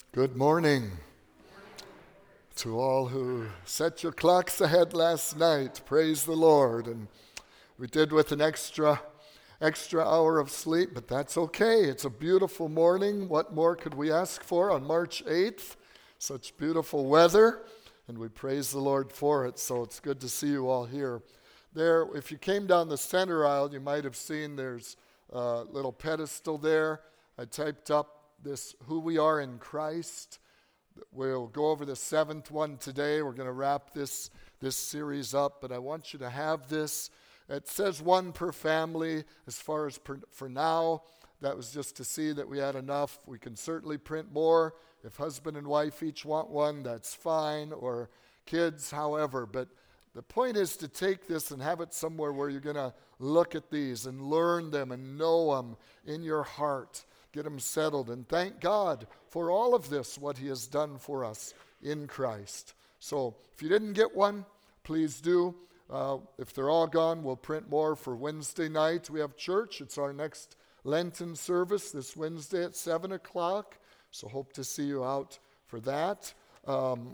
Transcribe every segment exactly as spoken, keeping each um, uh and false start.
Good morning to all who set your clocks ahead last night. Praise the Lord. And we did with an extra extra hour of sleep, but that's okay. It's a beautiful morning. What more could we ask for on March eighth? Such beautiful weather, and we praise the Lord for it. So it's good to see you all here. There, if you came down the center aisle, you might have seen there's a little pedestal there. I typed up this who we are in Christ. We'll go over the seventh one today. We're going to wrap this this series up, but I want you to have this. It says one per family as far as per, for now. That was just to see that we had enough. We can certainly print more. If husband and wife each want one, that's fine, or kids, however. But the point is to take this and have it somewhere where you're going to look at these and learn them and know them in your heart. Get them settled, and thank God for all of this, what he has done for us in Christ. So if you didn't get one, please do. Uh, if they're all gone, we'll print more for Wednesday night. We have church. It's our next Lenten service this Wednesday at seven o'clock. So hope to see you out for that. Um,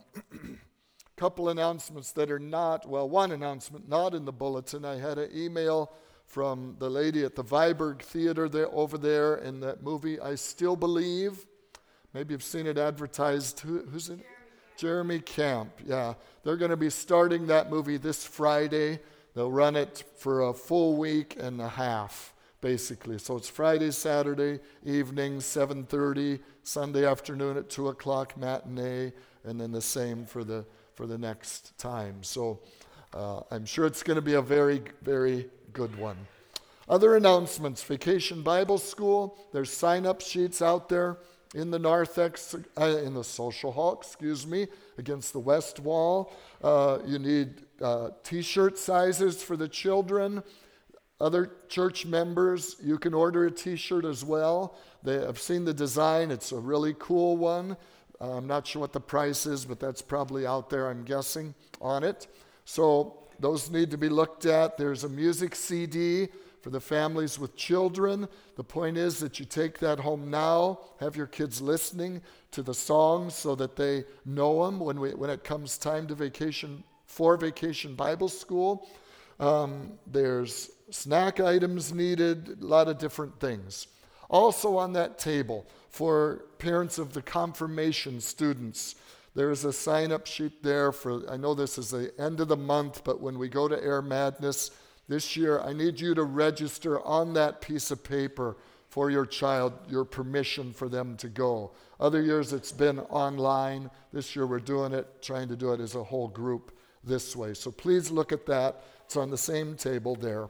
couple announcements that are not, well, one announcement not in the bulletin. I had an email from the lady at the Viborg Theater there, over there in that movie, I Still Believe. Maybe you've seen it advertised. Who, who's in it? Jeremy Camp, yeah. They're going to be starting that movie this Friday. They'll run it for a full week and a half, basically. So it's Friday, Saturday evening, seven thirty, Sunday afternoon at two o'clock, matinee, and then the same for the for the next time. So uh, I'm sure it's going to be a very, very good one. Other announcements, Vacation Bible School. There's sign-up sheets out there in the narthex, uh, in the social hall, excuse me, against the west wall. Uh, you need uh, t-shirt sizes for the children. Other church members, you can order a t-shirt as well. They have seen the design. It's a really cool one. Uh, I'm not sure what the price is, but that's probably out there, I'm guessing, on it. So those need to be looked at. There's a music C D for the families with children. The point is that you take that home now, have your kids listening to the songs so that they know them when we when it comes time to vacation, for Vacation Bible School. Um, there's snack items needed, a lot of different things. Also on that table, for parents of the confirmation students, there is a sign-up sheet there for, I know this is the end of the month, but when we go to Air Madness this year, I need you to register on that piece of paper for your child, your permission for them to go. Other years it's been online. This year we're doing it, trying to do it as a whole group this way. So please look at that. It's on the same table there.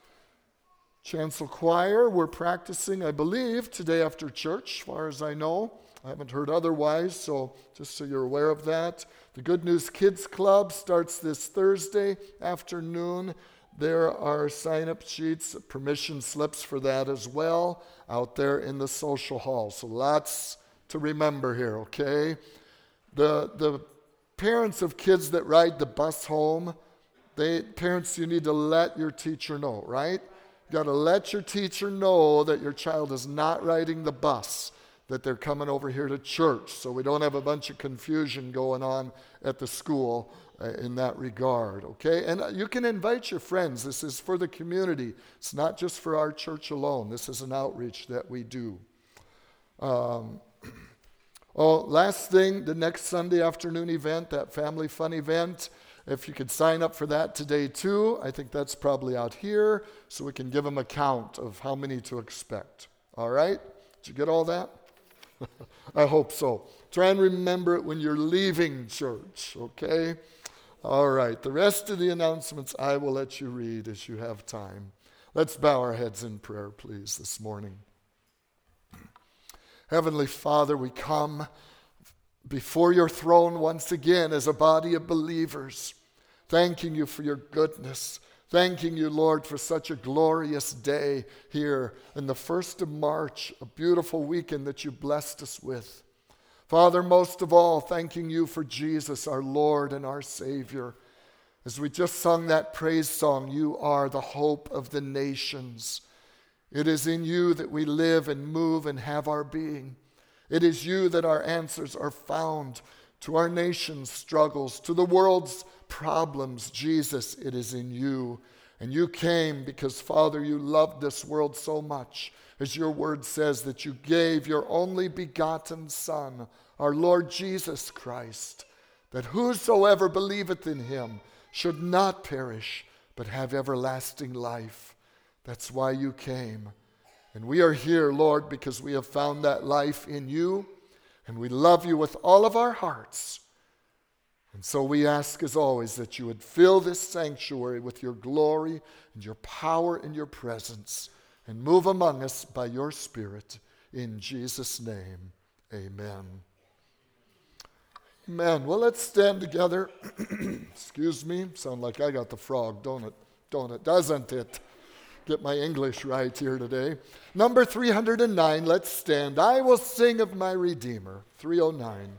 Chancel Choir, we're practicing, I believe, today after church, as far as I know. I haven't heard otherwise, so just so you're aware of that. The Good News Kids Club starts this Thursday afternoon. There are sign-up sheets, permission slips for that as well, out there in the social hall. So lots to remember here, okay? The the parents of kids that ride the bus home, they parents, you need to let your teacher know, right? You got to let your teacher know that your child is not riding the bus, that they're coming over here to church, so we don't have a bunch of confusion going on at the school uh, in that regard, okay? And uh, you can invite your friends. This is for the community. It's not just for our church alone. This is an outreach that we do. Um, oh, last thing, the next Sunday afternoon event, that Family Fun event, if you could sign up for that today too, I think that's probably out here, so we can give them a count of how many to expect. All right? Did you get all that? I hope so. Try and remember it when you're leaving church, okay? All right. The rest of the announcements I will let you read as you have time. Let's bow our heads in prayer, please, this morning. Heavenly Father, we come before your throne once again as a body of believers, thanking you for your goodness. Thanking you, Lord, for such a glorious day here in the first of March, a beautiful weekend that you blessed us with. Father, most of all, thanking you for Jesus, our Lord and our Savior. As we just sung that praise song, you are the hope of the nations. It is in you that we live and move and have our being. It is you that our answers are found to our nation's struggles, to the world's problems. Jesus, it is in you. And you came because, Father, you loved this world so much, as your word says, that you gave your only begotten Son, our Lord Jesus Christ, that whosoever believeth in him should not perish, but have everlasting life. That's why you came. And we are here, Lord, because we have found that life in you, and we love you with all of our hearts. And so we ask, as always, that you would fill this sanctuary with your glory and your power and your presence, and move among us by your Spirit. In Jesus' name, amen. Amen. Well, let's stand together. Excuse me. Sound like I got the frog, don't it? Don't it? Doesn't it? Get my English right here today. Number three hundred nine, let's stand. I will sing of my Redeemer. three oh nine.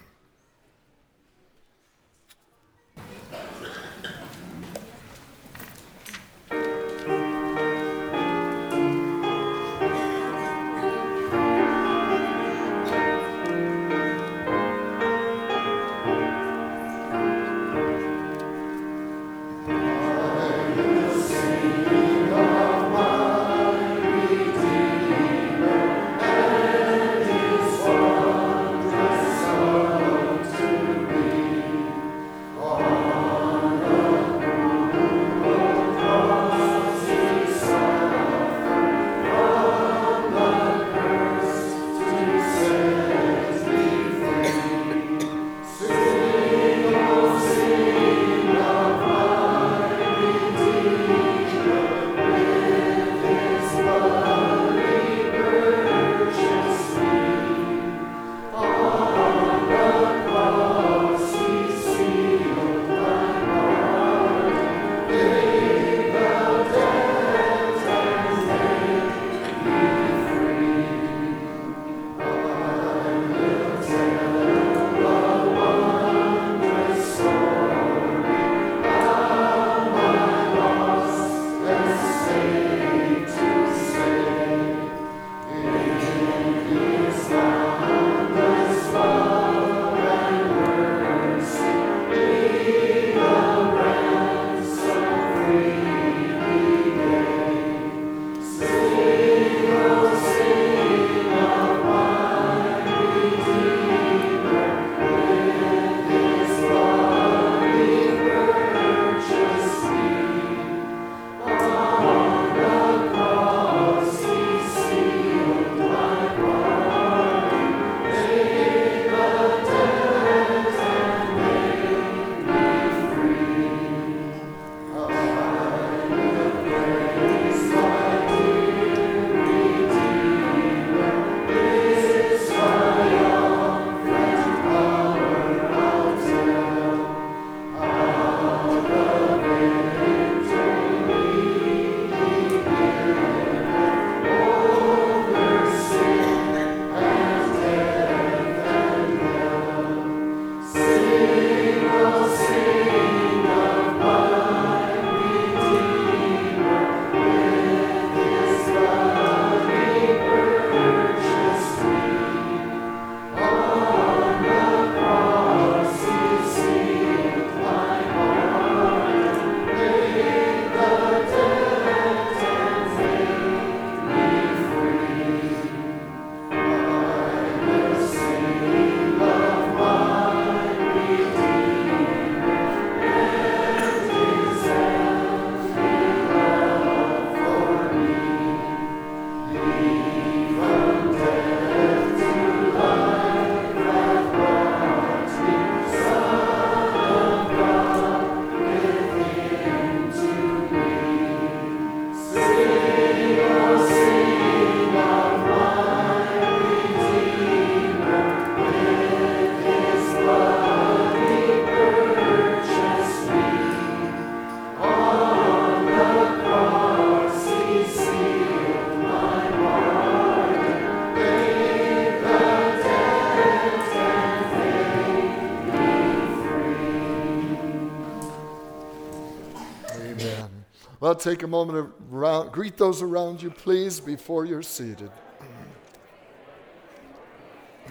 Well, take a moment to round, greet those around you, please, before you're seated.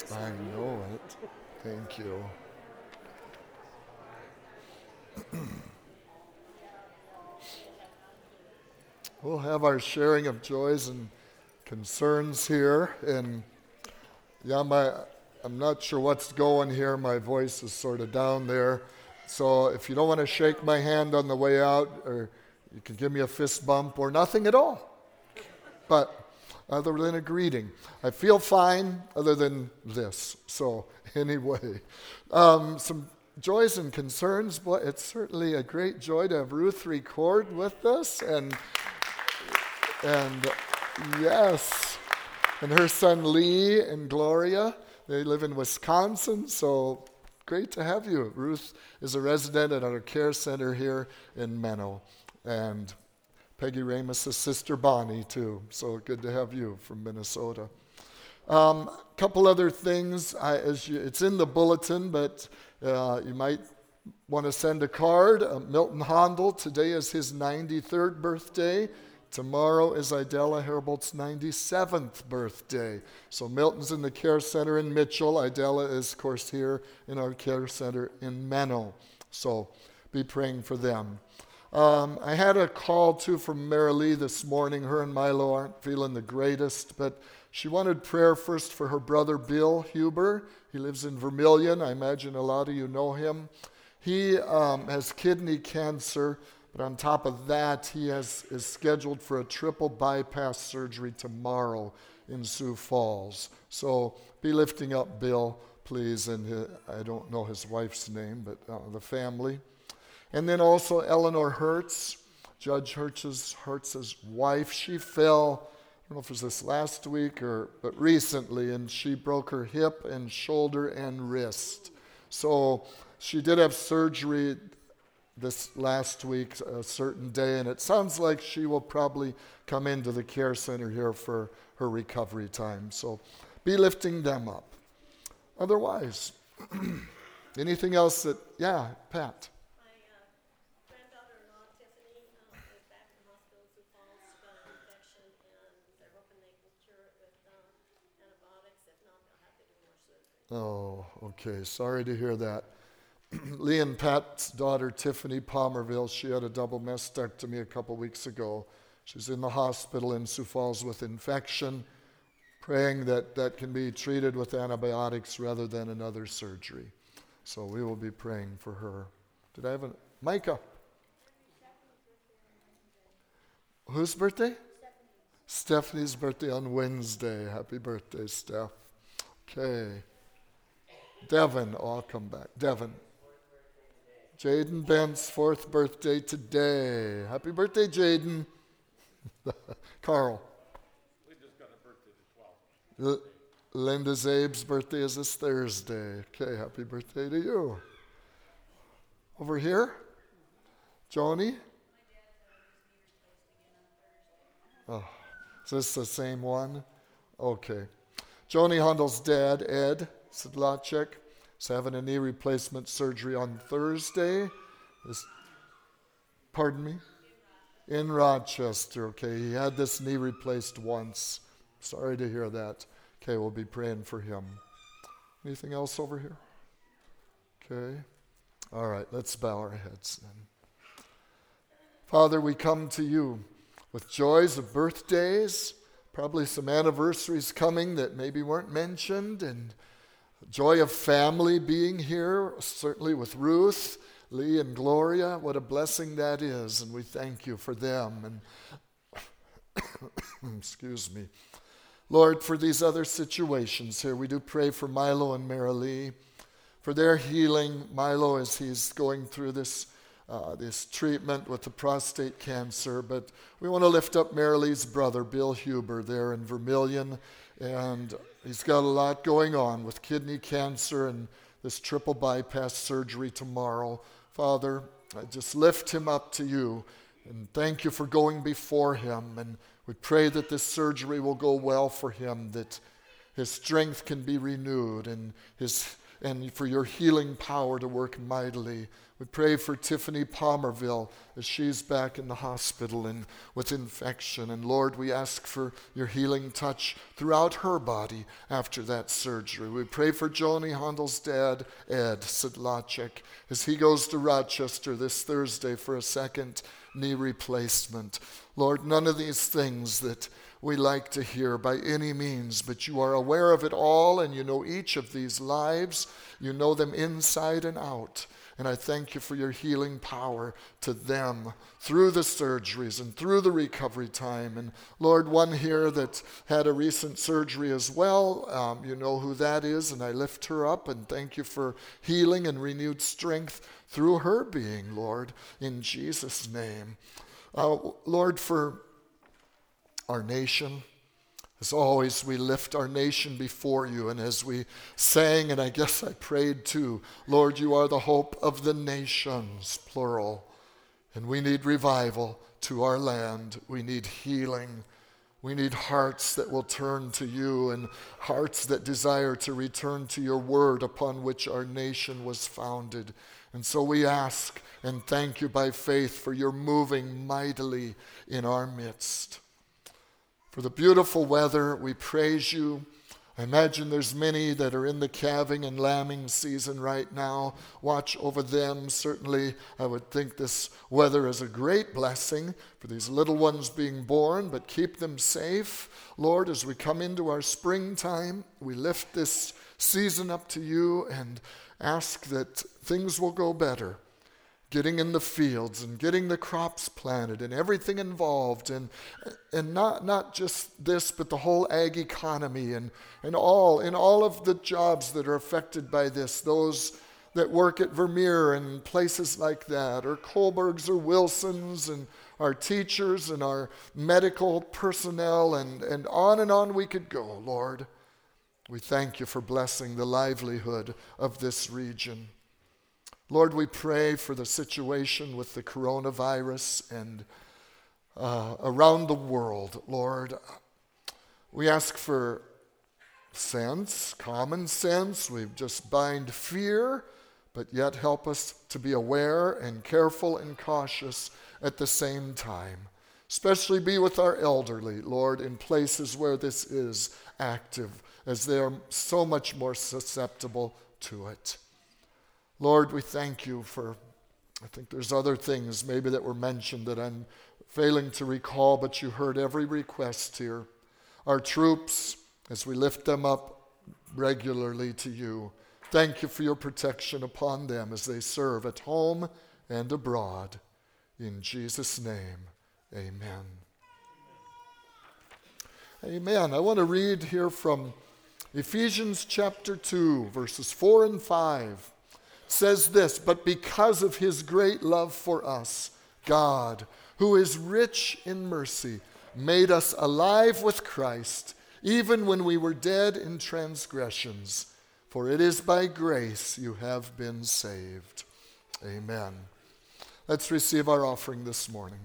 I know it. Thank you. We'll have our sharing of joys and concerns here. And yeah, my I'm not sure what's going here. My voice is sort of down there. So if you don't want to shake my hand on the way out, or you can give me a fist bump or nothing at all. But other than a greeting. I feel fine other than this. So anyway, um, some joys and concerns. Boy, it's certainly a great joy to have Ruth record with us. And, and yes, and her son Lee and Gloria, they live in Wisconsin, so great to have you. Ruth is a resident at our care center here in Menno. And Peggy Ramos' sister Bonnie, too. So good to have you from Minnesota. A um, couple other things. I, as you, it's in the bulletin, but uh, you might want to send a card. Uh, Milton Hondel, today is his ninety-third birthday. Tomorrow is Idella Herbolt's ninety-seventh birthday. So Milton's in the care center in Mitchell. Idella is, of course, here in our care center in Menno. So be praying for them. Um, I had a call, too, from Mary Lee this morning. Her and Milo aren't feeling the greatest, but she wanted prayer first for her brother, Bill Huber. He lives in Vermilion. I imagine a lot of you know him. He um, has kidney cancer, but on top of that, he has, is scheduled for a triple bypass surgery tomorrow in Sioux Falls. So be lifting up Bill, please, and his, I don't know his wife's name, but uh, the family. And then also Eleanor Hertz, Judge Hertz's, Hertz's wife. She fell, I don't know if it was this last week or but recently, and she broke her hip and shoulder and wrist. So she did have surgery this last week, a certain day, and it sounds like she will probably come into the care center here for her recovery time. So be lifting them up. Otherwise, anything else that, yeah, Pat? Oh, okay. Sorry to hear that. Lee and Pat's daughter, Tiffany Palmerville, she had a double mastectomy a couple weeks ago. She's in the hospital in Sioux Falls with infection, praying that that can be treated with antibiotics rather than another surgery. So we will be praying for her. Did I have a... Micah? Whose birthday? Stephanie's birthday on Wednesday. Happy birthday, Steph. Okay. Devin, oh, I'll come back. Devin. Jaden Bent's fourth birthday today. Happy birthday, Jaden. Carl. Linda's got a birthday the twelfth. L- Linda Zabe's birthday is this Thursday. Okay, happy birthday to you. Over here? Joni? Oh, is this the same one? Okay. Joni Hondel's dad, Ed Sidlacek, is having a knee replacement surgery on Thursday. This, pardon me? In Rochester, okay. He had this knee replaced once. Sorry to hear that. Okay, we'll be praying for him. Anything else over here? Okay. All right, let's bow our heads then. Father, we come to you with joys of birthdays, probably some anniversaries coming that maybe weren't mentioned, and joy of family being here, certainly with Ruth, Lee, and Gloria. What a blessing that is, and we thank you for them. And excuse me. Lord, for these other situations here, we do pray for Milo and Mary Lee, for their healing. Milo, as he's going through this uh, this treatment with the prostate cancer, but we want to lift up Mary Lee's brother, Bill Huber, there in Vermilion, and he's got a lot going on with kidney cancer and this triple bypass surgery tomorrow. Father, I just lift him up to you, and thank you for going before him, and we pray that this surgery will go well for him, that his strength can be renewed and his and for your healing power to work mightily. We pray for Tiffany Palmerville as she's back in the hospital and with infection. And Lord, we ask for your healing touch throughout her body after that surgery. We pray for Joni Hondel's dad, Ed Sedlacek, as he goes to Rochester this Thursday for a second knee replacement. Lord, none of these things that we like to hear by any means, but you are aware of it all, and you know each of these lives. You know them inside and out. And I thank you for your healing power to them through the surgeries and through the recovery time. And Lord, one here that had a recent surgery as well, um, you know who that is, and I lift her up and thank you for healing and renewed strength through her being, Lord, in Jesus' name. Uh, Lord, for our nation, as always, we lift our nation before you, and as we sang, and I guess I prayed too, Lord, you are the hope of the nations, plural, and we need revival to our land. We need healing. We need hearts that will turn to you and hearts that desire to return to your word upon which our nation was founded. And so we ask and thank you by faith for your moving mightily in our midst. For the beautiful weather, we praise you. I imagine there's many that are in the calving and lambing season right now. Watch over them. Certainly, I would think this weather is a great blessing for these little ones being born, but keep them safe. Lord, as we come into our springtime, we lift this season up to you and ask that things will go better. Getting in the fields and getting the crops planted and everything involved, and and not not just this, but the whole ag economy and, and all in all of the jobs that are affected by this, those that work at Vermeer and places like that, or Kohlbergs or Wilsons, and our teachers and our medical personnel, and, and on and on we could go, Lord. We thank you for blessing the livelihood of this region. Lord, we pray for the situation with the coronavirus and uh, around the world, Lord. We ask for sense, common sense. We just bind fear, but yet help us to be aware and careful and cautious at the same time. Especially be with our elderly, Lord, in places where this is active, as they are so much more susceptible to it. Lord, we thank you for, I think there's other things maybe that were mentioned that I'm failing to recall, but you heard every request here. Our troops, as we lift them up regularly to you, thank you for your protection upon them as they serve at home and abroad. In Jesus' name, amen. Amen. I want to read here from Ephesians chapter two, verses four and five. Says this, but because of his great love for us, God, who is rich in mercy, made us alive with Christ, even when we were dead in transgressions. For it is by grace you have been saved. Amen. Let's receive our offering this morning.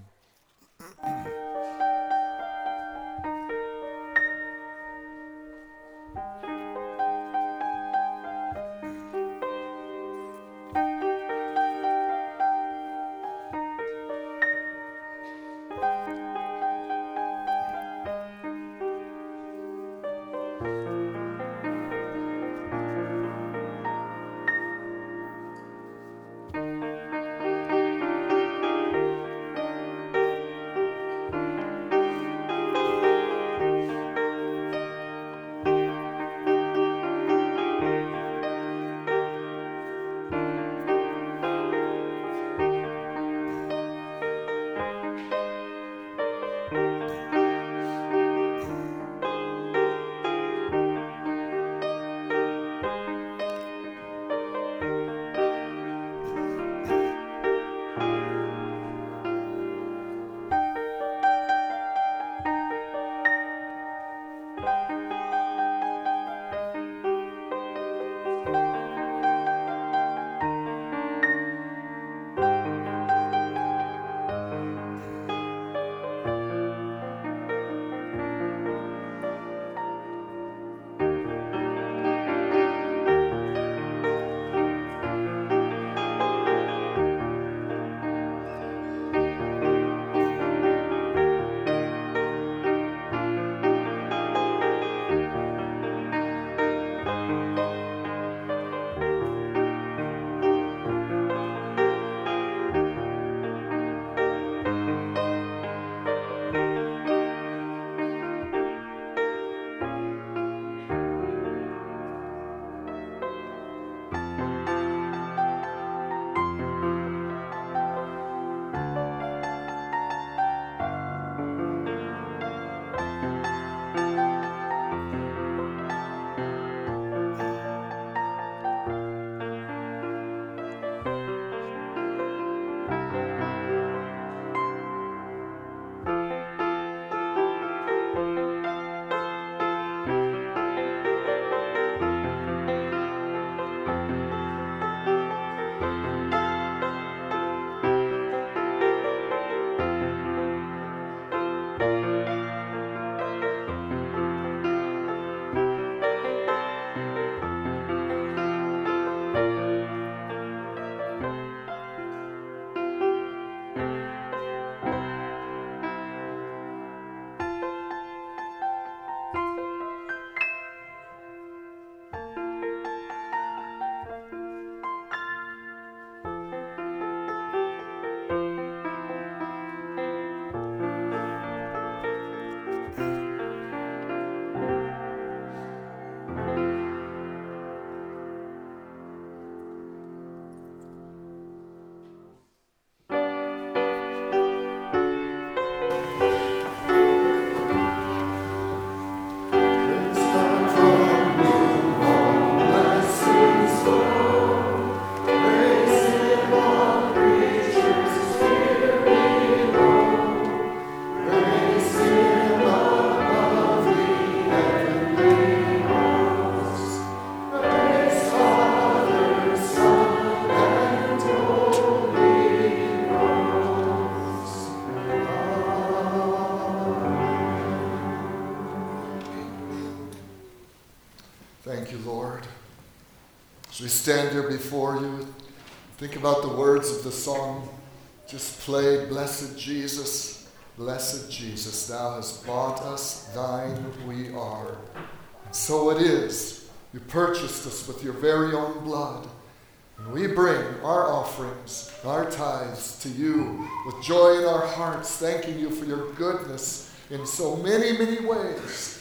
As we stand here before you, think about the words of the song just played. Blessed Jesus, blessed Jesus, thou hast bought us, thine we are. And so it is. You purchased us with your very own blood. And we bring our offerings, our tithes to you with joy in our hearts, thanking you for your goodness in so many, many ways.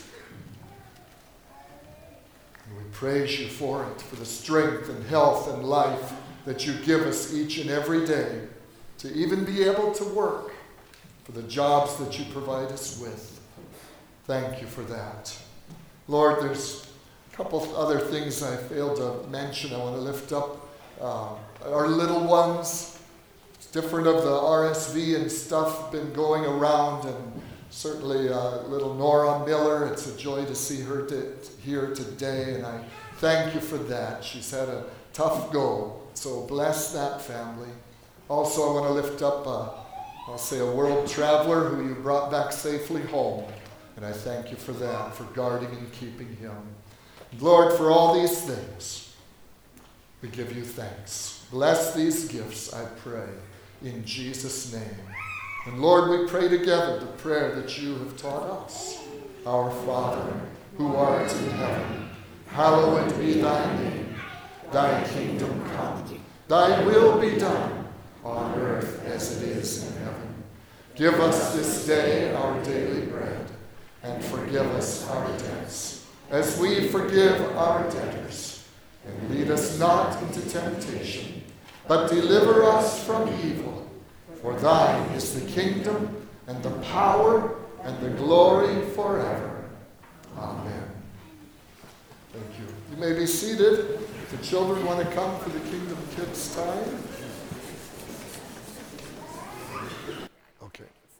And we praise you for it, for the strength and health and life that you give us each and every day to even be able to work, for the jobs that you provide us with. Thank you for that. Lord, there's a couple of other things I failed to mention. I want to lift up uh, our little ones. It's different of the R S V and stuff been going around, and certainly uh, little Nora Miller, it's a joy to see her to, here today, and I thank you for that. She's had a tough go, so bless that family. Also, I want to lift up, uh, I'll say, a world traveler who you brought back safely home, and I thank you for that, for guarding and keeping him. Lord, for all these things, we give you thanks. Bless these gifts, I pray, in Jesus' name. And Lord, we pray together the prayer that you have taught us. Our Father, who art in heaven, hallowed be thy name. Thy kingdom come, thy will be done, on earth as it is in heaven. Give us this day our daily bread, and forgive us our debts, as we forgive our debtors. And lead us not into temptation, but deliver us from evil. For thine is the kingdom, and the power, and the glory forever. Amen. Thank you. You may be seated. If the children want to come for the Kingdom Kids time. Okay.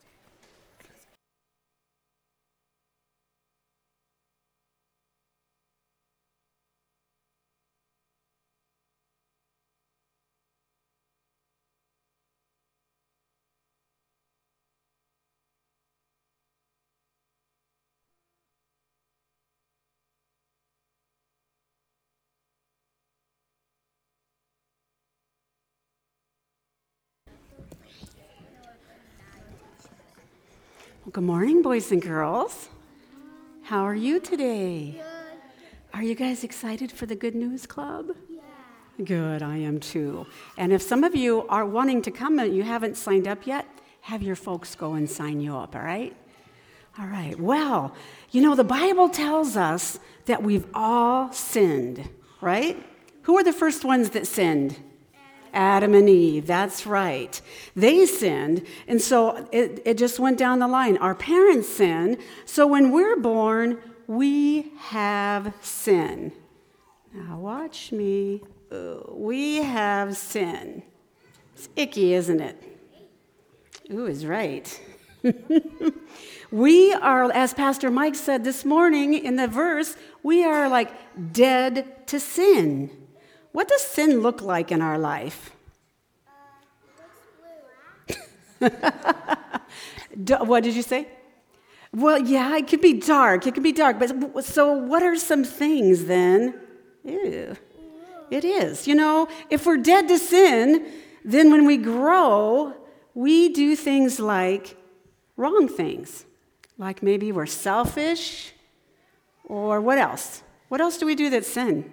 Good morning, boys and girls. How are you today? Good. Are you guys excited for the Good News Club? Yeah. Good, I am too. And if some of you are wanting to come and you haven't signed up yet, have your folks go and sign you up, all right? All right, well, you know, the Bible tells us that we've all sinned, right? Who were the first ones that sinned? Adam and Eve, that's right. They sinned, and so it, it just went down the line. Our parents sinned, so when we're born, we have sin. Now watch me. Ooh, we have sin. It's icky, isn't it? Ooh is right. We are, as Pastor Mike said this morning in the verse, we are like dead to sin. What does sin look like in our life? Uh, What did you say? Well, yeah, it could be dark. It could be dark. But so what are some things then? Ew. It is. You know, if we're dead to sin, then when we grow, we do things like wrong things. Like maybe we're selfish, or what else? What else do we do that's sin?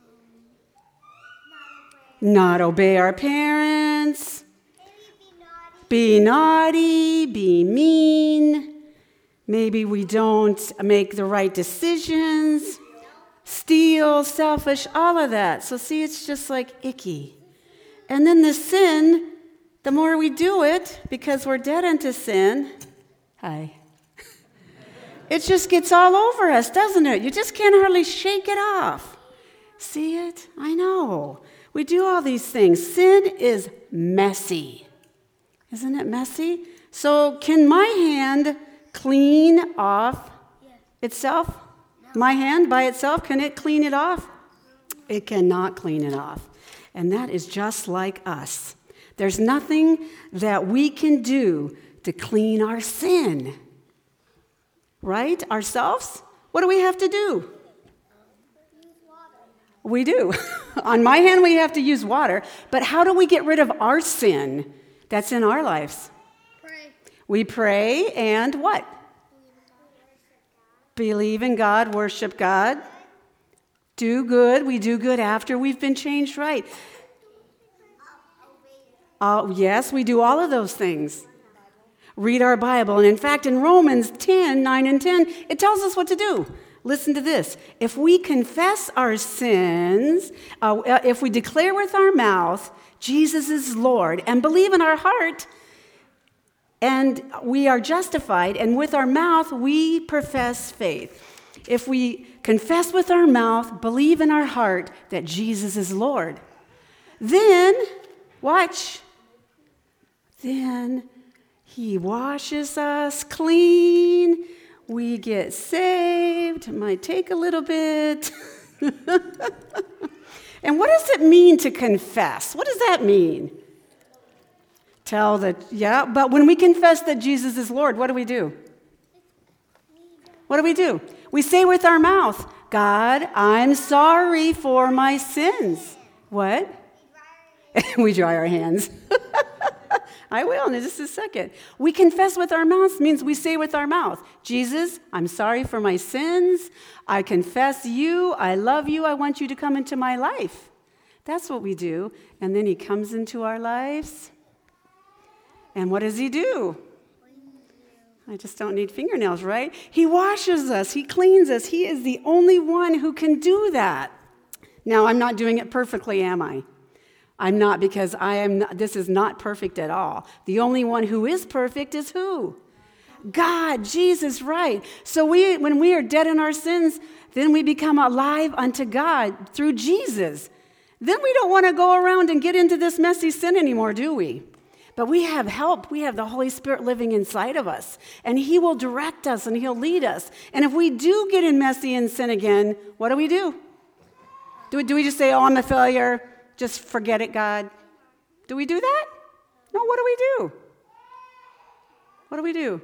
Not obey our parents, be naughty, be mean. Maybe we don't make the right decisions, steal, selfish, all of that. So see, it's just like icky. And then the sin, the more we do it, because we're dead into sin, hi, it just gets all over us, doesn't it? You just can't hardly shake it off. See it? I know. We do all these things. Sin is messy. Isn't it messy? So can my hand clean off itself? No. My hand by itself, can it clean it off? It cannot clean it off. And that is just like us. There's nothing that we can do to clean our sin. Right? Ourselves? What do we have to do? We do. On my hand, we have to use water. But how do we get rid of our sin that's in our lives? Pray. We pray and what? Believe in God, worship God. Do good. We do good after we've been changed right. Uh, yes, we do all of those things. Read our Bible. And in fact, in Romans ten, nine and ten, it tells us what to do. Listen to this. If we confess our sins, uh, if we declare with our mouth Jesus is Lord and believe in our heart, and we are justified, and with our mouth we profess faith. If we confess with our mouth, believe in our heart that Jesus is Lord, then, watch, then he washes us clean. We get saved. It might take a little bit. And what does it mean to confess? What does that mean? Tell that, yeah, but when we confess that Jesus is Lord, what do we do? What do we do? We say with our mouth, God, I'm sorry for my sins. What? We dry our hands. I will in just a second. We confess with our mouths means we say with our mouth, Jesus, I'm sorry for my sins. I confess you. I love you. I want you to come into my life. That's what we do. And then he comes into our lives. And what does he do? I just don't need fingernails, right? He washes us. He cleans us. He is the only one who can do that. Now, I'm not doing it perfectly, am I? I'm not, because I am not, this is not perfect at all. The only one who is perfect is who? God, Jesus, right. So we, when we are dead in our sins, then we become alive unto God through Jesus. Then we don't want to go around and get into this messy sin anymore, do we? But we have help. We have the Holy Spirit living inside of us. And he will direct us and he'll lead us. And if we do get in messy and sin again, what do we do? Do we, do we just say, oh, I'm a failure? Just forget it, God? Do we do that? No, what do we do? What do we do?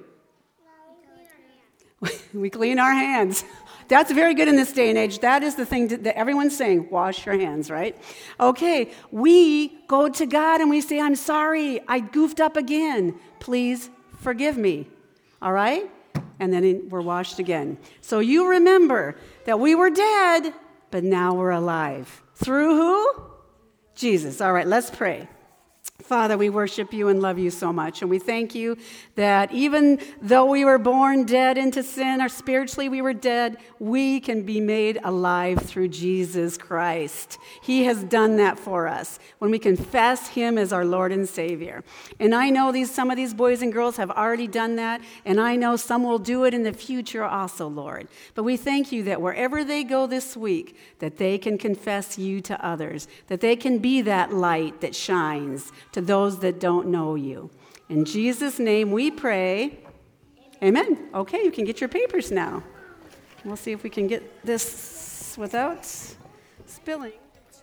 We clean our hands. That's very good in this day and age. That is the thing that everyone's saying, wash your hands, right? Okay, we go to God and we say, I'm sorry, I goofed up again. Please forgive me, all right? And then we're washed again. So you remember that we were dead, but now we're alive. Through who? Jesus. All right, let's pray. Father, we worship you and love you so much. And we thank you that even though we were born dead into sin, or spiritually we were dead, we can be made alive through Jesus Christ. He has done that for us when we confess him as our Lord and Savior. And I know these some of these boys and girls have already done that, and I know some will do it in the future also, Lord. But we thank you that wherever they go this week, that they can confess you to others, that they can be that light that shines to those that don't know you. In Jesus' name we pray. Amen. Amen. Okay, you can get your papers now. We'll see if we can get this without spilling.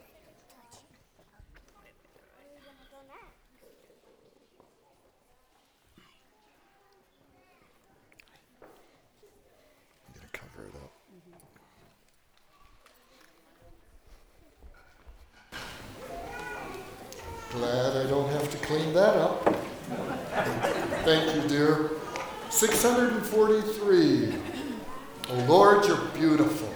I'm going to cover it up. Glad I don't have to clean that up. Thank you, dear. six hundred forty-three. Oh, Lord, you're beautiful.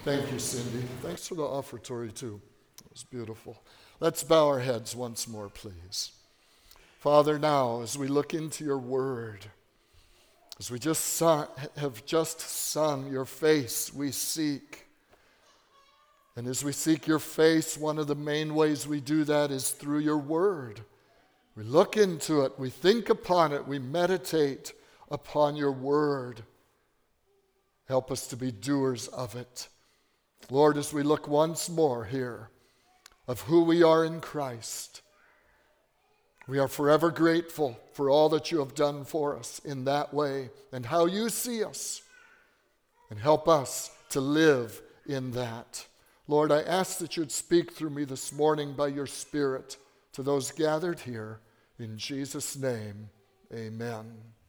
Thank you, Cindy. Thanks for the offertory, too. It was beautiful. Let's bow our heads once more, please. Father, now, as we look into your word, as we just sung, have just sung, your face we seek. And as we seek your face, one of the main ways we do that is through your word. We look into it, we think upon it, we meditate upon your word. Help us to be doers of it. Lord, as we look once more here of who we are in Christ, we are forever grateful for all that you have done for us in that way and how you see us. And help us to live in that. Lord, I ask that you'd speak through me this morning by your Spirit to those gathered here. In Jesus' name, amen.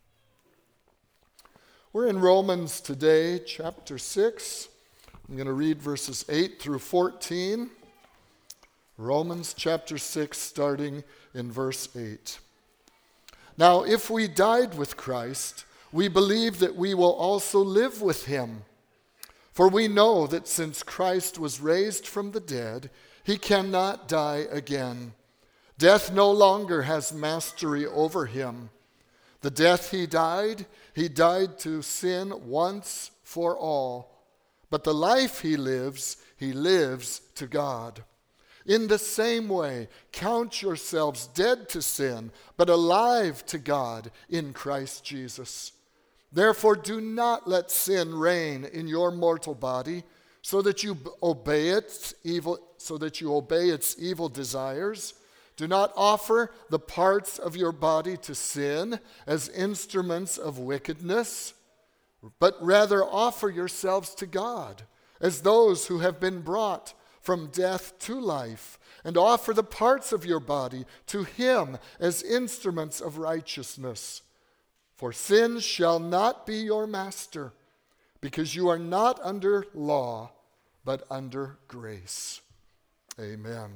We're in Romans today, chapter six. I'm going to read verses eight through fourteen. Romans chapter six, starting in verse eight. Now, if we died with Christ, we believe that we will also live with him. For we know that since Christ was raised from the dead, he cannot die again. Death no longer has mastery over him. The death he died, he died to sin once for all. But the life he lives, he lives to God. In the same way, count yourselves dead to sin, but alive to God in Christ Jesus. Therefore, do not let sin reign in your mortal body, so that you obey its evil, so that you obey its evil desires. Do not offer the parts of your body to sin as instruments of wickedness, but rather offer yourselves to God as those who have been brought from death to life, and offer the parts of your body to him as instruments of righteousness. For sin shall not be your master, because you are not under law, but under grace. Amen.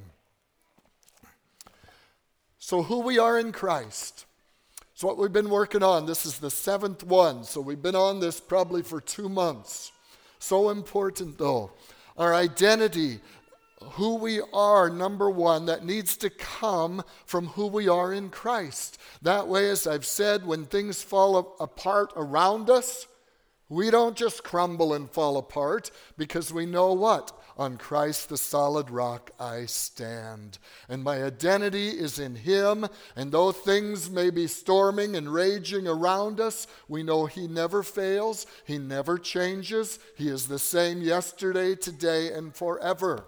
So who we are in Christ. It's what we've been working on. This is the seventh one, so we've been on this probably for two months. So important, though. Our identity, who we are, number one, that needs to come from who we are in Christ. That way, as I've said, when things fall apart around us, we don't just crumble and fall apart, because we know what? On Christ the solid rock I stand. And my identity is in him, and though things may be storming and raging around us, we know he never fails, he never changes, he is the same yesterday, today, and forever.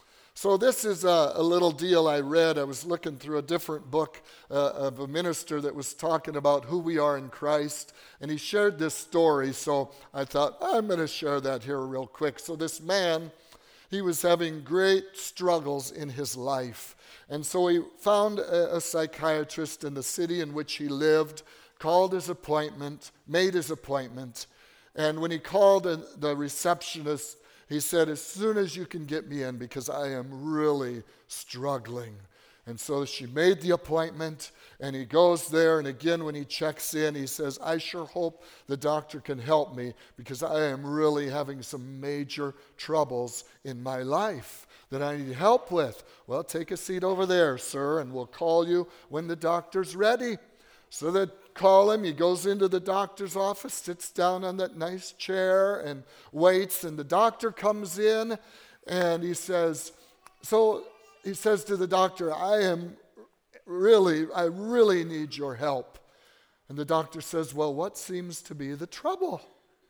So this is a, a little deal I read. I was looking through a different book uh, of a minister that was talking about who we are in Christ, and he shared this story, so I thought, I'm going to share that here real quick. So this man, he was having great struggles in his life, and so he found a, a psychiatrist in the city in which he lived, called his appointment, made his appointment, and when he called the receptionist, he said, as soon as you can get me in, because I am really struggling. And so she made the appointment, and he goes there, and again, when he checks in, he says, I sure hope the doctor can help me, because I am really having some major troubles in my life that I need help with. Well, take a seat over there, sir, and we'll call you when the doctor's ready. So they call him, he goes into the doctor's office, sits down on that nice chair and waits, and the doctor comes in and he says, so he says to the doctor, I am really, I really need your help. And the doctor says, well, what seems to be the trouble?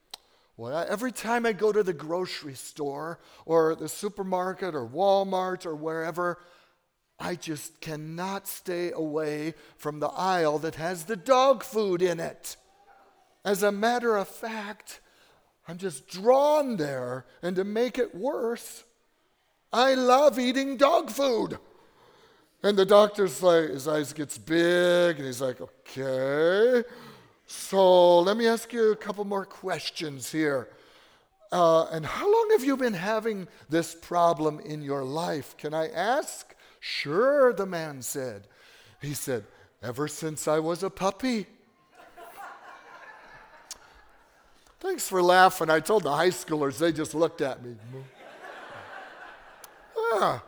Well, every time I go to the grocery store or the supermarket or Walmart or wherever, I just cannot stay away from the aisle that has the dog food in it. As a matter of fact, I'm just drawn there, and to make it worse, I love eating dog food. And the doctor's like, his eyes gets big, and he's like, okay, so let me ask you a couple more questions here. Uh, and how long have you been having this problem in your life? Can I ask? Sure, the man said. He said, ever since I was a puppy. Thanks for laughing. I told the high schoolers, they just looked at me. Ah.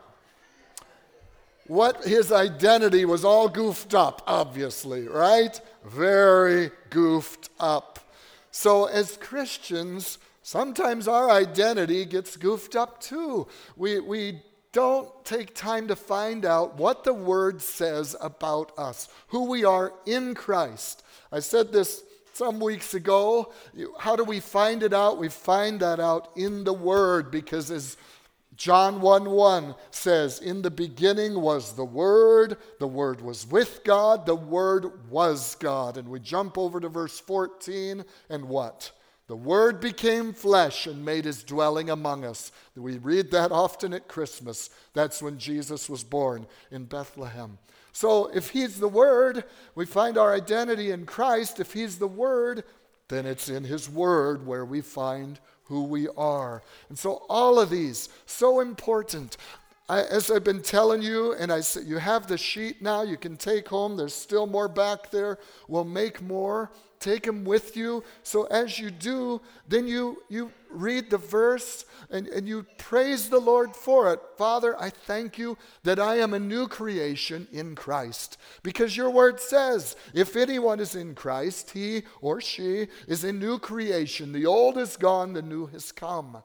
What his identity was all goofed up, obviously, right? Very goofed up. So as Christians, sometimes our identity gets goofed up too. We, we don't take time to find out what the Word says about us, who we are in Christ. I said this some weeks ago. How do we find it out? We find that out in the Word, because as John one one says, in the beginning was the Word, the Word was with God, the Word was God. And we jump over to verse fourteen, and what? The Word became flesh and made his dwelling among us. We read that often at Christmas. That's when Jesus was born in Bethlehem. So if he's the Word, we find our identity in Christ. If he's the Word, then it's in his Word where we find who we are. And so all of these, so important. I, as I've been telling you, and I said, you have the sheet now, you can take home. There's still more back there. We'll make more. Take them with you. So as you do, then you, you read the verse and, and you praise the Lord for it. Father, I thank you that I am a new creation in Christ. Because your word says, if anyone is in Christ, he or she is a new creation. The old is gone, the new has come.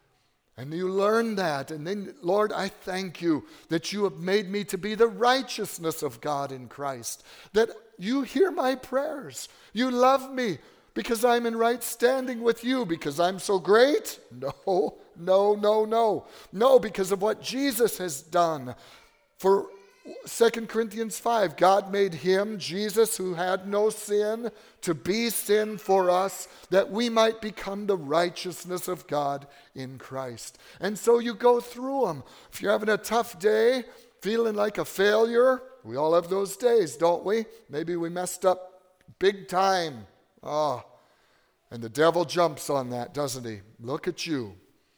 And you learn that. And then, Lord, I thank you that you have made me to be the righteousness of God in Christ. That you hear my prayers. You love me because I'm in right standing with you, because I'm so great? No, no, no, no. No, because of what Jesus has done. For Second Corinthians five, God made him, Jesus, who had no sin, to be sin for us, that we might become the righteousness of God in Christ. And so you go through them. If you're having a tough day, feeling like a failure, we all have those days, don't we? Maybe we messed up big time. Oh, and the devil jumps on that, doesn't he? Look at you.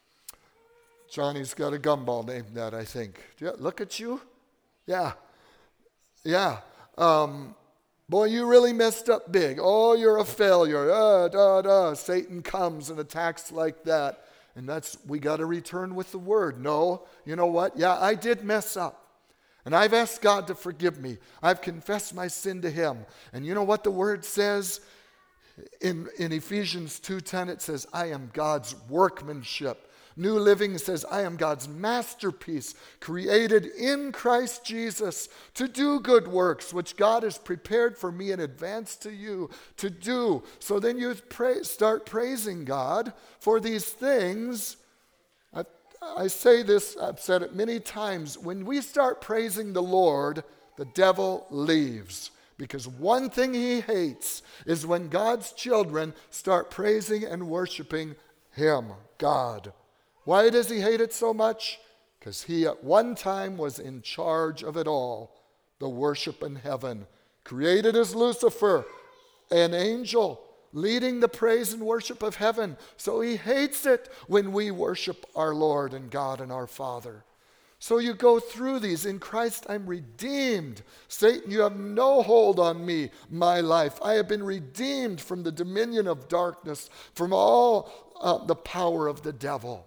Johnny's got a gumball named that, I think. Yeah, look at you. Yeah, yeah. Um, boy, you really messed up big. Oh, you're a failure. Uh, da, da. Satan comes and attacks like that. And that's, we got to return with the word. No, you know what? Yeah, I did mess up. And I've asked God to forgive me. I've confessed my sin to him. And you know what the word says? In, in Ephesians two ten, it says, I am God's workmanship. New Living says, I am God's masterpiece, created in Christ Jesus to do good works, which God has prepared for me in advance to you to do. So then you pray, start praising God for these things. I, I say this, I've said it many times. When we start praising the Lord, the devil leaves. Because one thing he hates is when God's children start praising and worshiping him, God. Why does he hate it so much? Because he at one time was in charge of it all, the worship in heaven. Created as Lucifer, an angel, leading the praise and worship of heaven. So he hates it when we worship our Lord and God and our Father. So you go through these. In Christ I'm redeemed. Satan, you have no hold on me, my life. I have been redeemed from the dominion of darkness, from all uh, the power of the devil.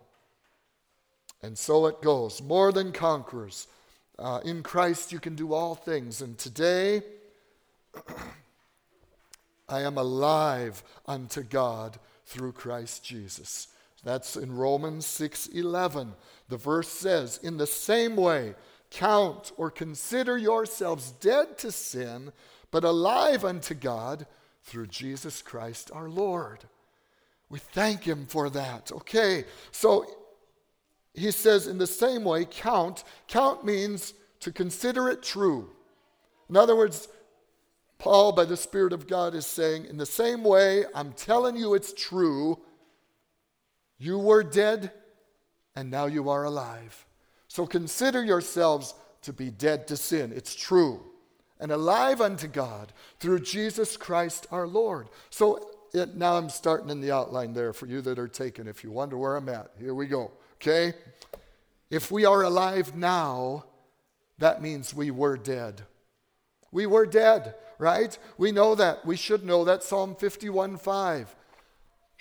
And so it goes. More than conquerors. Uh, in Christ you can do all things. And today, I am alive unto God through Christ Jesus. That's in Romans six eleven. The verse says, in the same way, count or consider yourselves dead to sin, but alive unto God through Jesus Christ our Lord. We thank him for that. Okay, so he says in the same way, count. Count means to consider it true. In other words, Paul, by the Spirit of God, is saying, in the same way, I'm telling you it's true. You were dead, and now you are alive. So consider yourselves to be dead to sin. It's true. And alive unto God through Jesus Christ our Lord. So it, now I'm starting in the outline there for you that are taken. If you wonder where I'm at, here we go. Okay? If we are alive now, that means we were dead. We were dead, right? We know that. We should know that. Psalm fifty-one five.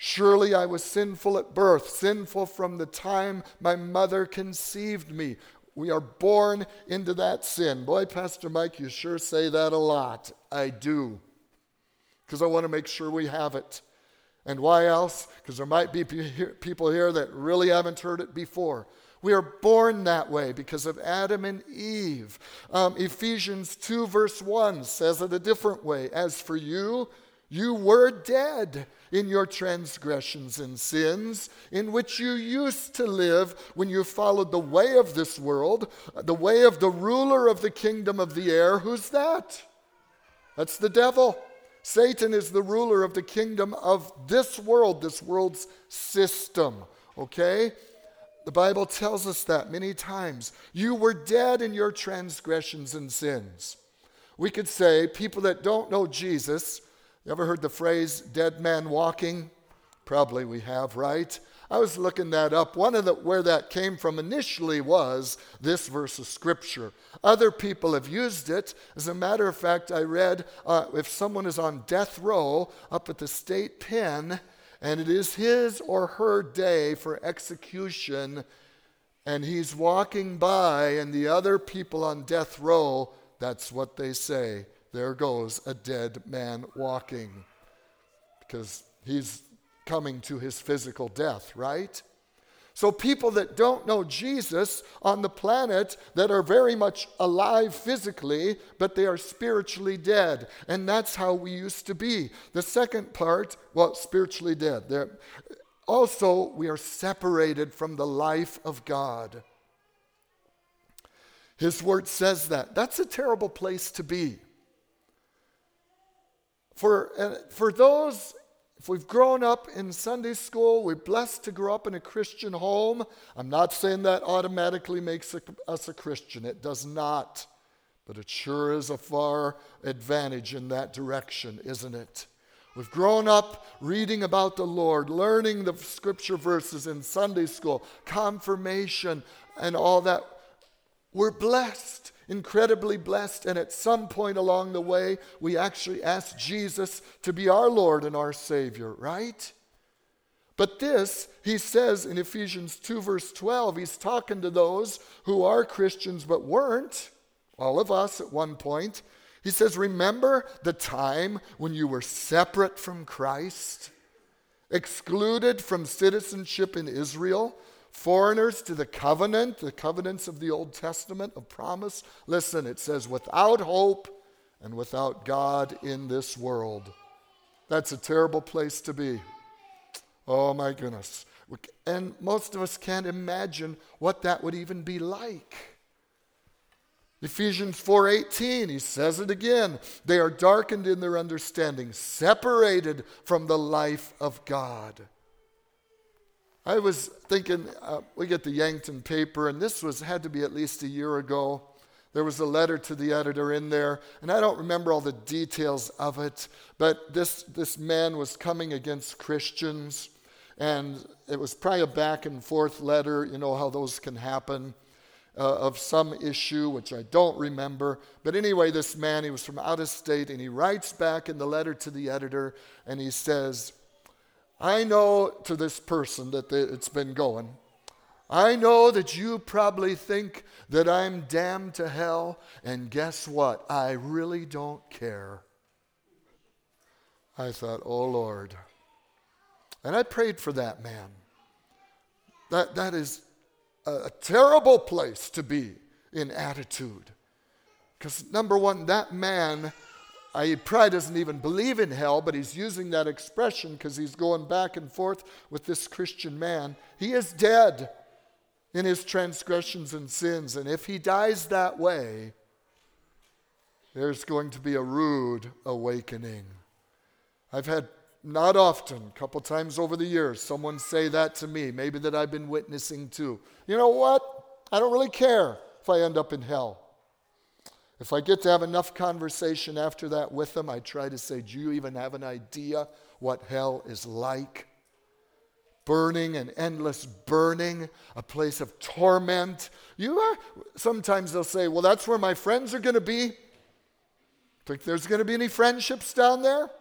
Surely I was sinful at birth, sinful from the time my mother conceived me. We are born into that sin. Boy, Pastor Mike, you sure say that a lot. I do. Because I want to make sure we have it. And why else? Because there might be people here that really haven't heard it before. We are born that way because of Adam and Eve. Um, Ephesians two verse one says it a different way. As for you, you were dead in your transgressions and sins, in which you used to live when you followed the way of this world, the way of the ruler of the kingdom of the air. Who's that? That's the devil. Satan is the ruler of the kingdom of this world, this world's system, okay? The Bible tells us that many times. You were dead in your transgressions and sins. We could say people that don't know Jesus. You ever heard the phrase, dead man walking? Probably we have, right? I was looking that up. One of the, where that came from initially was this verse of Scripture. Other people have used it. As a matter of fact, I read uh, if someone is on death row up at the state pen, and it is his or her day for execution, and he's walking by, and the other people on death row, that's what they say. There goes a dead man walking, because he's coming to his physical death, right? So people that don't know Jesus on the planet that are very much alive physically, but they are spiritually dead. And that's how we used to be. The second part, well, spiritually dead. They're, also, we are separated from the life of God. His word says that. That's a terrible place to be. For, uh, for those, if we've grown up in Sunday school, we're blessed to grow up in a Christian home. I'm not saying that automatically makes a, us a Christian. It does not. But it sure is a far advantage in that direction, isn't it? We've grown up reading about the Lord, learning the scripture verses in Sunday school, confirmation, and all that. We're blessed. Incredibly blessed, and at some point along the way, we actually ask Jesus to be our Lord and our Savior, right? But this, he says in Ephesians two verse twelve, he's talking to those who are Christians but weren't, all of us at one point. He says, remember the time when you were separate from Christ, excluded from citizenship in Israel, foreigners to the covenant, the covenants of the Old Testament of promise. Listen, it says, without hope and without God in this world. That's a terrible place to be. Oh my goodness. And most of us can't imagine what that would even be like. Ephesians four eighteen, he says it again. They are darkened in their understanding, separated from the life of God. I was thinking, uh, we get the Yankton paper, and this was had to be at least a year ago. There was a letter to the editor in there, and I don't remember all the details of it, but this, this man was coming against Christians, and it was probably a back and forth letter, you know how those can happen, uh, of some issue, which I don't remember. But anyway, this man, he was from out of state, and he writes back in the letter to the editor, and he says, I know to this person that it's been going, I know that you probably think that I'm damned to hell, and guess what? I really don't care. I thought, oh Lord. And I prayed for that man. That, that is a, a terrible place to be in attitude. Because number one, that man, I, he probably doesn't even believe in hell, but he's using that expression because he's going back and forth with this Christian man. He is dead in his transgressions and sins. And if he dies that way, there's going to be a rude awakening. I've had, not often, a couple times over the years, someone say that to me, maybe that I've been witnessing to. You know what? I don't really care if I end up in hell. If I get to have enough conversation after that with them, I try to say, do you even have an idea what hell is like? Burning and endless burning, a place of torment. You are, sometimes they'll say, well, that's where my friends are going to be. Think there's going to be any friendships down there?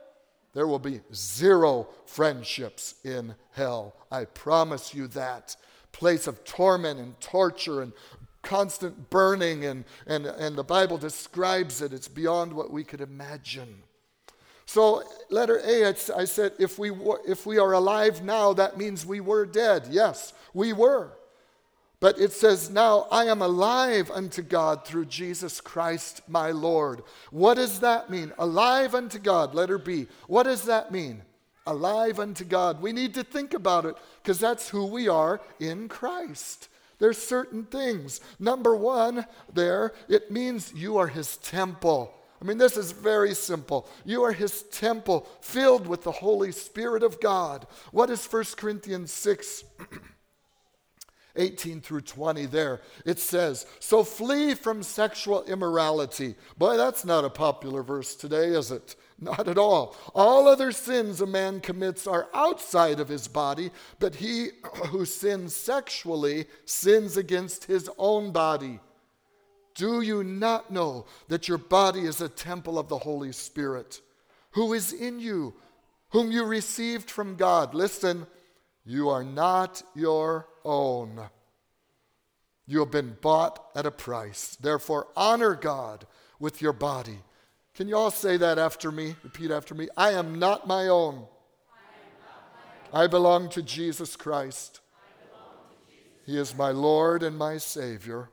There will be zero friendships in hell. I promise you that. Place of torment and torture and constant burning, and, and, and the Bible describes it. It's beyond what we could imagine. So letter A, I said, if we, were, if we are alive now, that means we were dead. Yes, we were. But it says now, I am alive unto God through Jesus Christ my Lord. What does that mean? Alive unto God, letter B. What does that mean? Alive unto God. We need to think about it because that's who we are in Christ. There's certain things. Number one there, it means you are his temple. I mean, this is very simple. You are his temple filled with the Holy Spirit of God. What is First Corinthians six, eighteen through twenty there? It says, so flee from sexual immorality. Boy, that's not a popular verse today, is it? Not at all. All other sins a man commits are outside of his body, but he who sins sexually sins against his own body. Do you not know that your body is a temple of the Holy Spirit, who is in you, whom you received from God? Listen, you are not your own. You have been bought at a price. Therefore, honor God with your body. Can you all say that after me? Repeat after me. I am not my own. I, am not my own. I belong to Jesus Christ. I belong to Jesus. He is my Lord and my Savior.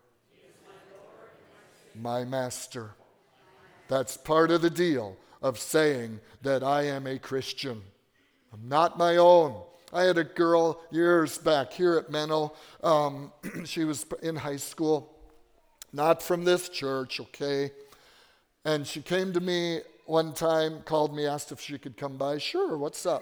My master. That's part of the deal of saying that I am a Christian. I'm not my own. I had a girl years back here at Menno. Um, she was in high school, not from this church, okay? And she came to me one time, called me, asked if she could come by. Sure, what's up?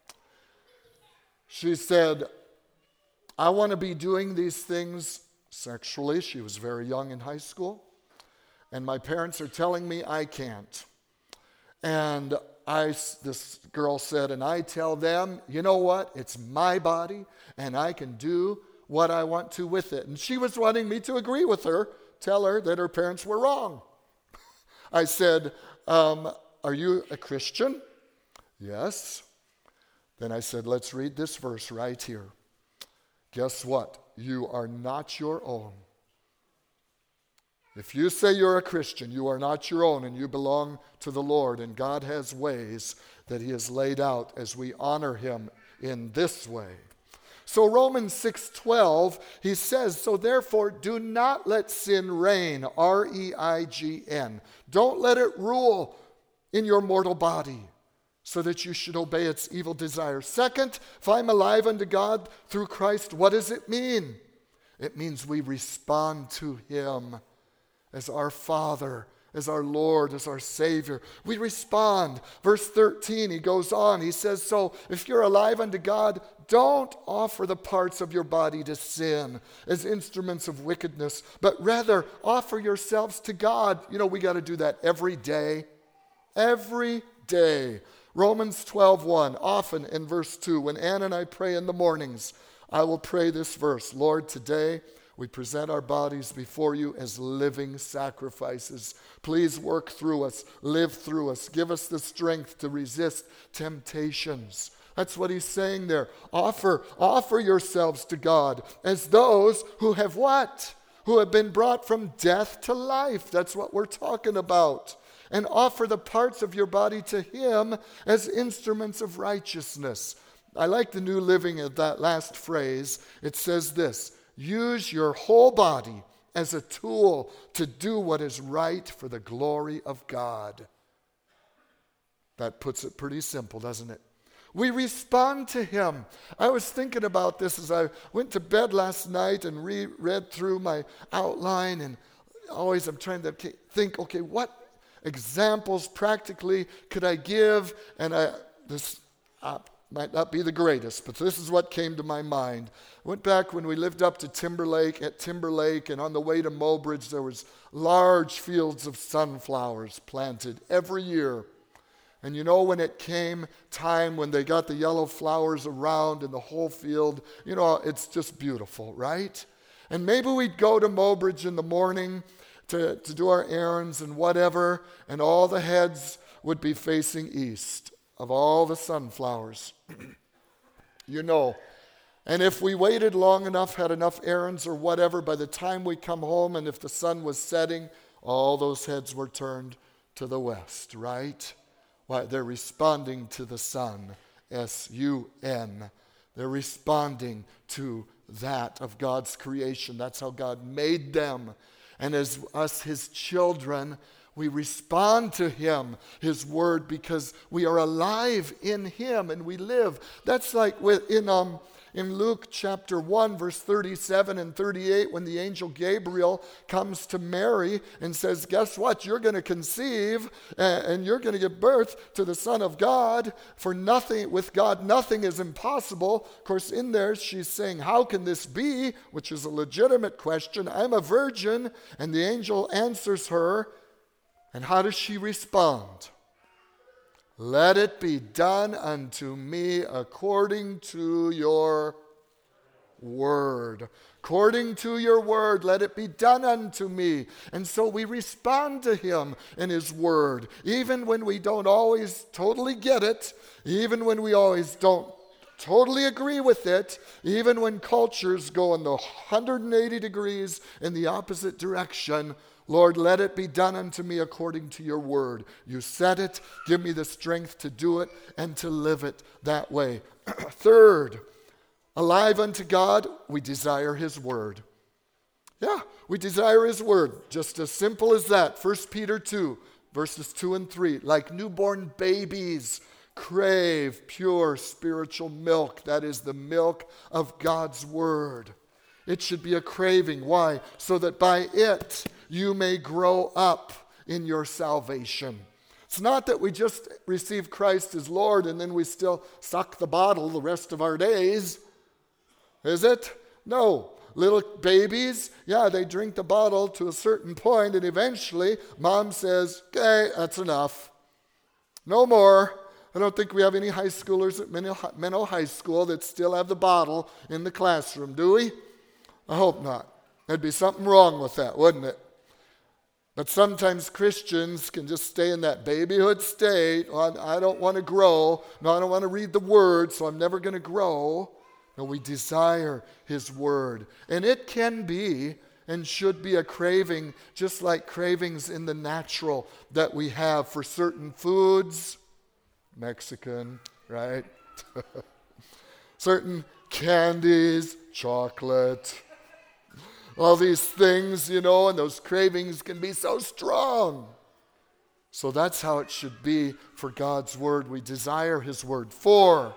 She said, I want to be doing these things sexually. She was very young in high school. And my parents are telling me I can't. And I, this girl said, and I tell them, you know what? It's my body, and I can do what I want to with it. And she was wanting me to agree with her, tell her that her parents were wrong. I said, um, are you a Christian? Yes. Then I said, let's read this verse right here. Guess what? You are not your own. If you say you're a Christian, you are not your own and you belong to the Lord, and God has ways that he has laid out as we honor him in this way. So Romans six twelve, he says, so therefore do not let sin reign, R E I G N. Don't let it rule in your mortal body so that you should obey its evil desires. Second, if I'm alive unto God through Christ, what does it mean? It means we respond to him as our Father, as our Lord, as our Savior. We respond. Verse thirteen, he goes on. He says, so if you're alive unto God, don't offer the parts of your body to sin as instruments of wickedness, but rather offer yourselves to God. You know, we got to do that every day. Every day. Romans twelve one, often in verse two, when Ann and I pray in the mornings, I will pray this verse, Lord, today we present our bodies before you as living sacrifices. Please work through us, live through us, give us the strength to resist temptations. That's what he's saying there. Offer, offer yourselves to God as those who have what? Who have been brought from death to life. That's what we're talking about. And offer the parts of your body to him as instruments of righteousness. I like the New Living of that last phrase. It says this, use your whole body as a tool to do what is right for the glory of God. That puts it pretty simple, doesn't it? We respond to him. I was thinking about this as I went to bed last night and re- read through my outline, and always I'm trying to think, okay, what examples practically could I give? And I, this uh, might not be the greatest, but this is what came to my mind. I went back when we lived up to Timberlake, at Timberlake, and on the way to Mobridge, there was large fields of sunflowers planted every year. And you know, when it came time when they got the yellow flowers around in the whole field, you know, it's just beautiful, right? And maybe we'd go to Mobridge in the morning to, to do our errands and whatever, and all the heads would be facing east. of all the sunflowers. You know. And if we waited long enough, had enough errands or whatever, by the time we come home and if the sun was setting, all those heads were turned to the west, right? Why, they're responding to the sun, S U N. They're responding to that of God's creation. That's how God made them. And as us, his children, we respond to him, his word, because we are alive in him and we live. That's like with, in um in Luke chapter one, verse thirty-seven and thirty-eight, when the angel Gabriel comes to Mary and says, guess what? You're going to conceive and you're going to give birth to the Son of God. For nothing, with God, nothing is impossible. Of course, in there, she's saying, how can this be? Which is a legitimate question. I'm a virgin. And the angel answers her. And how does she respond? Let it be done unto me according to your word. According to your word, let it be done unto me. And so we respond to him in his word, even when we don't always totally get it, even when we always don't totally agree with it, even when cultures go in the one hundred eighty degrees in the opposite direction. Lord, let it be done unto me according to your word. You said it. Give me the strength to do it and to live it that way. Third, alive unto God, we desire his word. Yeah, we desire his word. Just as simple as that. First Peter two, verses two and three. Like newborn babies, crave pure spiritual milk. That is the milk of God's word. It should be a craving. Why? So that by it you may grow up in your salvation. It's not that we just receive Christ as Lord and then we still suck the bottle the rest of our days. Is it? No. Little babies, yeah, they drink the bottle to a certain point, and eventually mom says, okay, that's enough. No more. I don't think we have any high schoolers at Minnow High School that still have the bottle in the classroom, do we? I hope not. There'd be something wrong with that, wouldn't it? But sometimes Christians can just stay in that babyhood state. Oh, I don't want to grow. No, I don't want to read the word, so I'm never going to grow. No, we desire his word. And it can be and should be a craving, just like cravings in the natural that we have for certain foods. Mexican, right? Certain candies, chocolate. All these things, you know, and those cravings can be so strong. So that's how it should be for God's word. We desire his word. Four,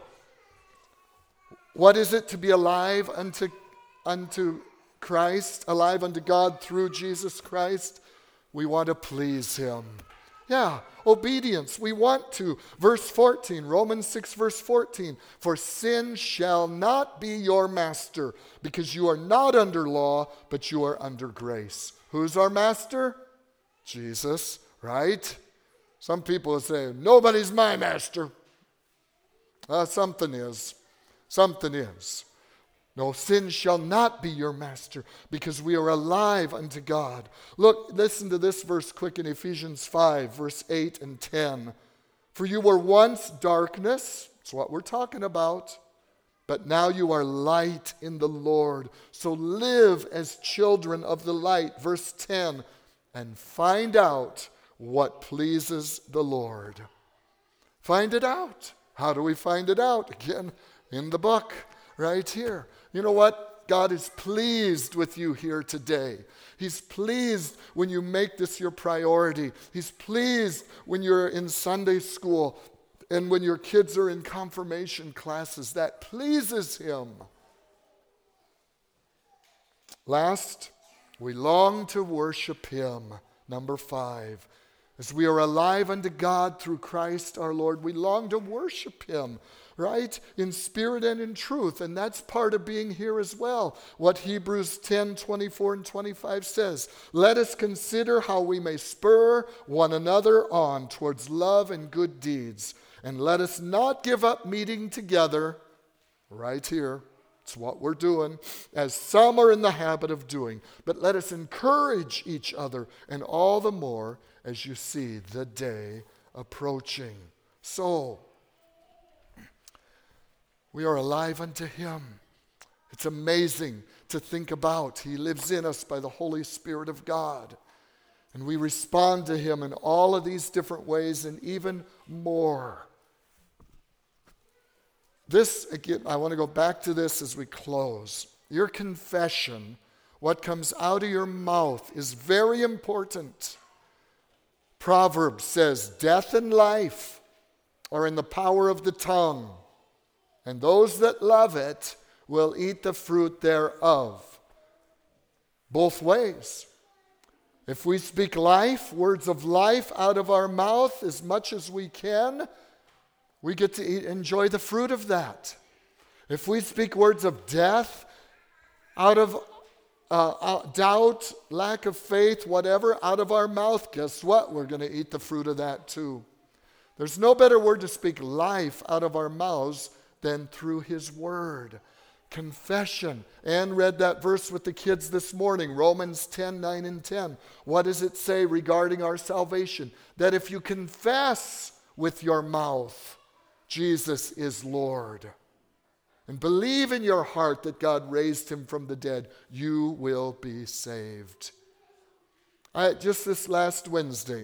what is it to be alive unto, unto Christ, alive unto God through Jesus Christ? We want to please him. Yeah, obedience. We want to. Verse fourteen, Romans six, verse fourteen. For sin shall not be your master, because you are not under law, but you are under grace. Who's our master? Jesus, right? Some people will say, nobody's my master. Uh, something is. Something is. No, sin shall not be your master, because we are alive unto God. Look, listen to this verse quick in Ephesians five, verse eight and ten. For you were once darkness, that's what we're talking about, but now you are light in the Lord. So live as children of the light. Verse ten, and find out what pleases the Lord. Find it out. How do we find it out? Again, in the book, right here. You know what? God is pleased with you here today. He's pleased when you make this your priority. He's pleased when you're in Sunday school and when your kids are in confirmation classes. That pleases him. Last, we long to worship him. Number five, as we are alive unto God through Christ our Lord, we long to worship him. Right? In spirit and in truth. And that's part of being here as well. What Hebrews ten, twenty-four and twenty-five says. Let us consider how we may spur one another on towards love and good deeds. And let us not give up meeting together. Right here. It's what we're doing. As some are in the habit of doing. But let us encourage each other. And all the more as you see the day approaching. So, We are alive unto him. It's amazing to think about. He lives in us by the Holy Spirit of God. And we respond to him in all of these different ways and even more. This, again, I want to go back to this as we close. Your confession, what comes out of your mouth, is very important. Proverbs says, death and life are in the power of the tongue, and those that love it will eat the fruit thereof. Both ways. If we speak life, words of life out of our mouth as much as we can, we get to eat, enjoy the fruit of that. If we speak words of death out of uh, uh, doubt, lack of faith, whatever, out of our mouth, guess what? We're going to eat the fruit of that too. There's no better word to speak life out of our mouths than through his word. Confession. Ann read that verse with the kids this morning, Romans ten, nine and ten. What does it say regarding our salvation? That if you confess with your mouth Jesus is Lord, and believe in your heart that God raised him from the dead, you will be saved. I, just this last Wednesday,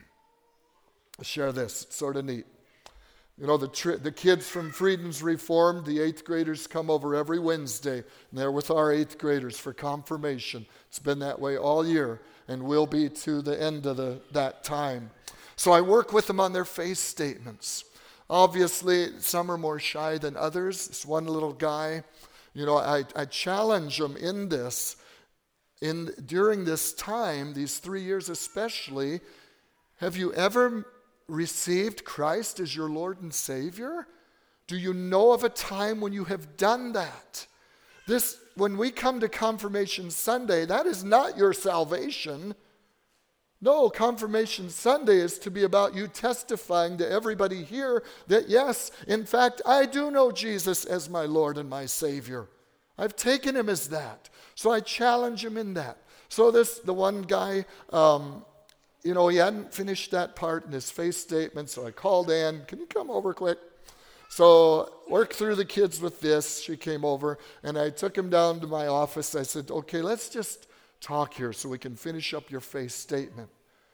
I'll share this. It's sort of neat. You know, the, tri- the kids from Freedom's Reformed, the eighth graders come over every Wednesday, and they're with our eighth graders for confirmation. It's been that way all year, and will be to the end of the, that time. So I work with them on their faith statements. Obviously, some are more shy than others. This one little guy, you know, I, I challenge him in this. In during this time, these three years especially, have you ever received Christ as your Lord and Savior? Do you know of a time when you have done that? This, when we come to Confirmation Sunday, that is not your salvation. No, Confirmation Sunday is to be about you testifying to everybody here that yes, in fact, I do know Jesus as my Lord and my Savior. I've taken him as that. So I challenge him in that. So this, the one guy, um, you know, he hadn't finished that part in his faith statement, so I called Ann, can you come over quick? So work through the kids with this. She came over, and I took him down to my office. I said, okay, let's just talk here so we can finish up your faith statement.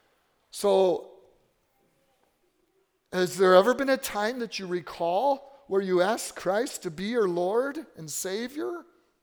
So, has there ever been a time that you recall where you asked Christ to be your Lord and Savior?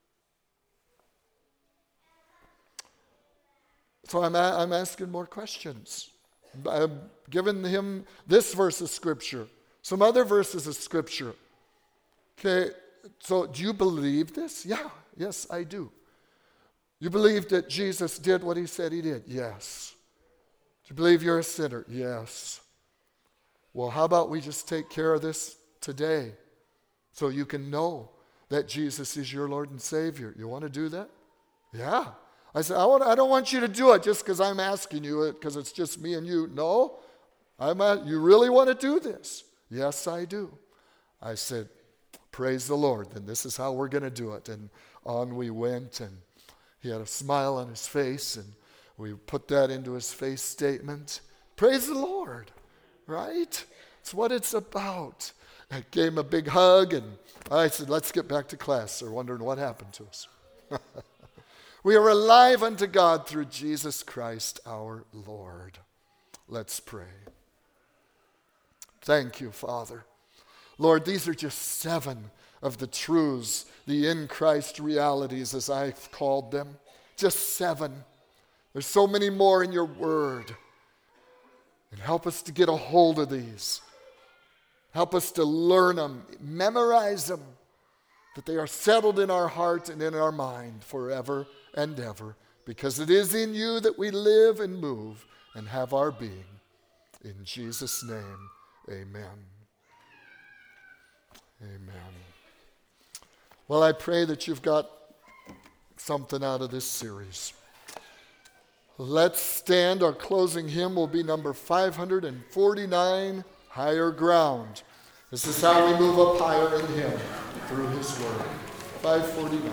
So I'm, a- I'm asking more questions. I'm giving him this verse of Scripture, some other verses of Scripture. Okay, so do you believe this? Yeah, yes, I do. You believe that Jesus did what he said he did? Yes. Do you believe you're a sinner? Yes. Well, how about we just take care of this today so you can know that Jesus is your Lord and Savior? You want to do that? Yeah. I said, I, want, I don't want you to do it just because I'm asking you it because it's just me and you. No, I'm at, you really want to do this? Yes, I do. I said, praise the Lord. Then this is how we're going to do it. And on we went, and he had a smile on his face, and we put that into his faith statement. Praise the Lord, right? It's what it's about. I gave him a big hug, and I said, let's get back to class. They're wondering what happened to us. We are alive unto God through Jesus Christ our Lord. Let's pray. Thank you, Father. Lord, these are just seven of the truths, the in Christ realities as I've called them. Just seven. There's so many more in your word. And help us to get a hold of these. Help us to learn them, memorize them, that they are settled in our heart and in our mind forever and ever, because it is in you that we live and move and have our being. In Jesus' name, amen. Amen. Well, I pray that you've got something out of this series. Let's stand. Our closing hymn will be number five forty-nine, Higher Ground. This is how we move up higher in him, through his word. five forty-nine.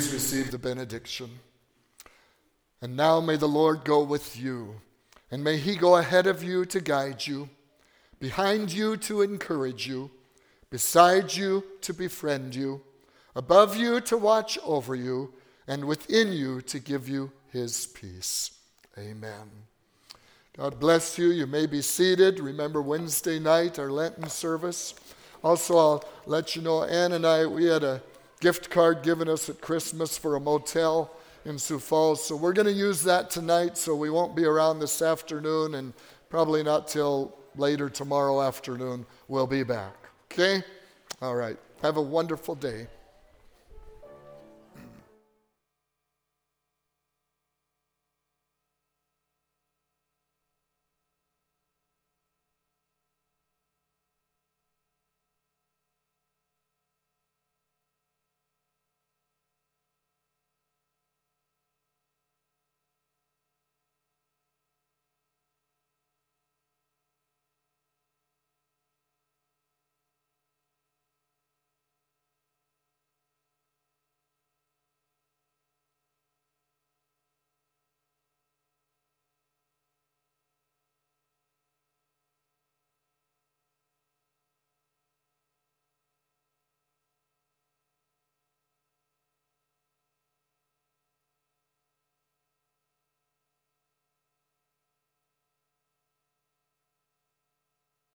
Please receive the benediction. And now may the Lord go with you, and may he go ahead of you to guide you, behind you to encourage you, beside you to befriend you, above you to watch over you, and within you to give you his peace. Amen. God bless you. You may be seated. Remember Wednesday night, our Lenten service. Also, I'll let you know, Ann and I, we had a gift card given us at Christmas for a motel in Sioux Falls. So we're going to use that tonight, so we won't be around this afternoon, and probably not till later tomorrow afternoon we'll be back. Okay? All right. Have a wonderful day.